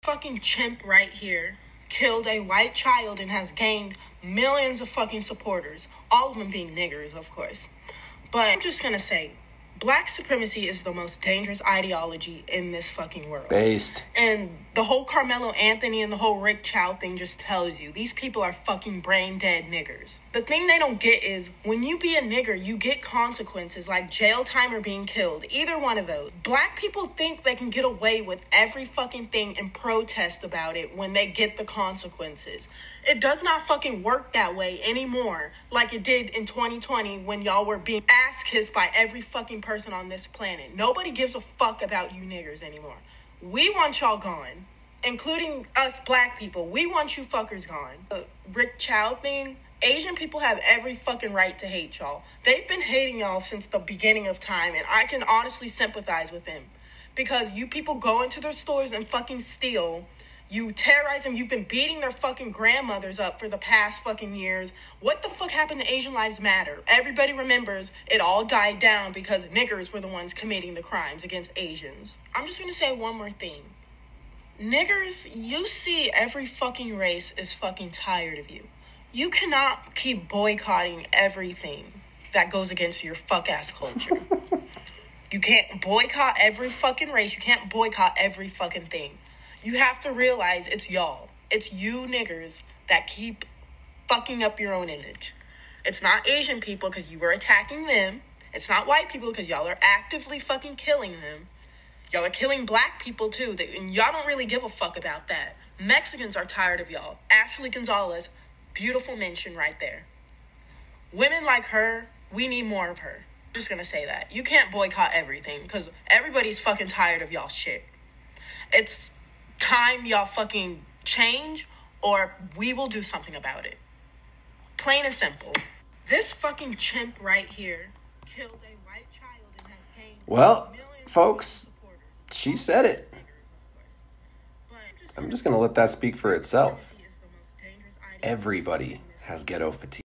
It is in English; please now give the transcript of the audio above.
fucking chimp right here killed a white child and has gained millions of fucking supporters. All of them being niggers, of course. But I'm just gonna say, black supremacy is the most dangerous ideology in this fucking world. Based. And the whole Carmelo Anthony and the whole Rick Chow thing just tells you, these people are fucking brain dead niggers. The thing they don't get is, when you be a nigger, you get consequences like jail time or being killed. Either one of those. Black people think they can get away with every fucking thing and protest about it when they get the consequences. It does not fucking work that way anymore, like it did in 2020 when y'all were being ass-kissed by every fucking person on this planet. Nobody gives a fuck about you niggers anymore. We want y'all gone, including us black people. We want you fuckers gone. The Rick Chow thing, Asian people have every fucking right to hate y'all. They've been hating y'all since the beginning of time, and I can honestly sympathize with them. Because you people go into their stores and fucking steal. You terrorize them. You've been beating their fucking grandmothers up for the past fucking years. What the fuck happened to Asian Lives Matter? Everybody remembers it all died down because niggers were the ones committing the crimes against Asians. I'm just gonna say one more thing. Niggers, you see every fucking race is fucking tired of you. You cannot keep boycotting everything that goes against your fuck-ass culture. You can't boycott every fucking race. You can't boycott every fucking thing. You have to realize it's y'all. It's you niggers that keep fucking up your own image. It's not Asian people because you were attacking them. It's not white people because y'all are actively fucking killing them. Y'all are killing black people too. And y'all don't really give a fuck about that. Mexicans are tired of y'all. Ashley Gonzalez, beautiful mention right there. Women like her, we need more of her. I'm just gonna say that. You can't boycott everything because everybody's fucking tired of y'all shit. It's time y'all fucking change or we will do something about it. Plain and simple. This fucking chimp right here killed a white child and has gained Well, millions folks, of supporters. she said it. I'm just going to let that speak for itself. Everybody has ghetto fatigue.